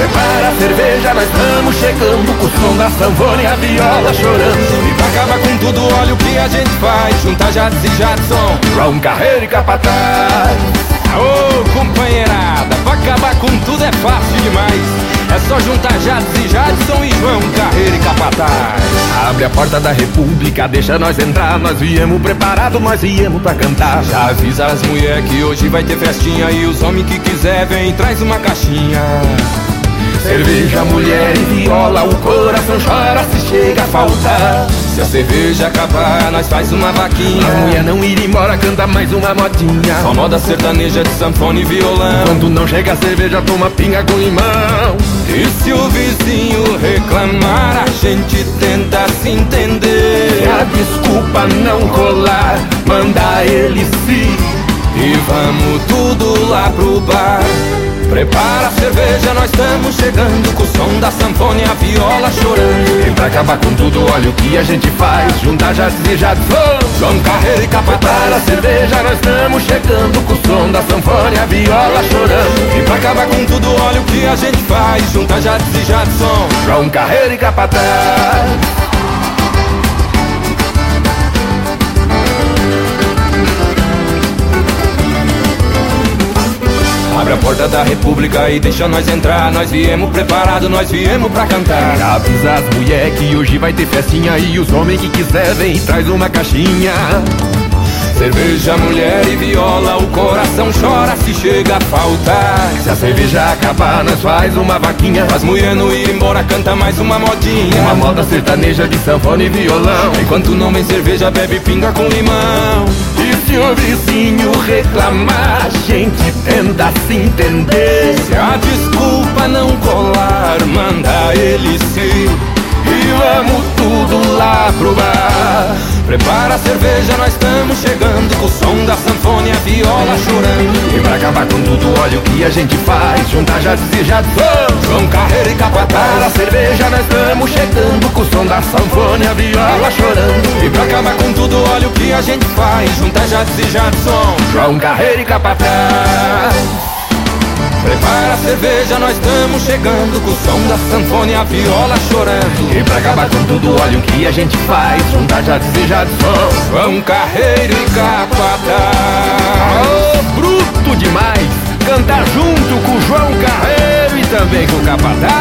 prepara a cerveja, nós estamos chegando com o som da sanfona e a viola chorando. E pra acabar com tudo, olha o que a gente faz, juntar Jades e Jadson, João Carreiro e Capataz. Ô companheirada, pra acabar com tudo é fácil demais. É só juntar Jades e Jadson e João Carreiro e Capataz. Abre a porta da República, deixa nós entrar. Nós viemos preparados, nós viemos pra cantar. Já avisa as mulher que hoje vai ter festinha. E os homens que quiser, vem, traz uma caixinha. Cerveja, mulher e viola, o coração chora se chega a faltar. Se a cerveja acabar, nós faz uma vaquinha. A mulher não ir embora, canta mais uma modinha. Só moda sertaneja de sanfona e violão. Quando não chega a cerveja, toma pinga com limão. E se o vizinho reclamar, a gente tenta se entender. Se a desculpa não colar, manda ele se. E vamos tudo lá pro bar. Prepara a cerveja, nós estamos chegando com o som da sanfona e a viola chorando. E pra acabar com tudo, olha o que a gente faz, juntar Jades e Jadson, João Carreiro e Capataz. Prepara a cerveja, nós estamos chegando com o som da sanfona e a viola chorando. E pra acabar com tudo, olha o que a gente faz, juntar Jades e Jadson, João Carreiro e Capataz. Abre a porta da República e deixa nós entrar. Nós viemos preparados, nós viemos pra cantar. Avisa as mulher que hoje vai ter festinha. E os homens que quiser, vem e traz uma caixinha. Cerveja, mulher e viola, o coração chora se chega a faltar. Se a cerveja acabar, nós faz uma vaquinha. As mulher não ir embora, canta mais uma modinha. Uma moda sertaneja de sanfona e violão. Enquanto não vem cerveja, bebe pinga com limão. E se o vizinho reclamar, a gente tenta se entender. Se a desculpa não colar, manda ele se. E vamos tudo lá pro bar. Prepara a cerveja, nós estamos chegando com o som da sanfona e a viola chorando. E pra acabar com tudo, olha o que a gente faz, juntar Jades e Jadson, João Carreiro e Para Capataz. a cerveja, nós estamos chegando com o som da sanfona e a viola chorando. E pra acabar com tudo, olha o que a gente faz, juntar Jades e Jadson, João Carreiro e Capataz. Prepara a cerveja, nós estamos chegando com o som da sanfona e a viola chorando. E pra acabar com tudo, olha o que a gente faz, juntar Jades e Jadson, João Carreiro e Capataz. oh, bruto demais, cantar junto com o João Carreiro e também com o Capataz.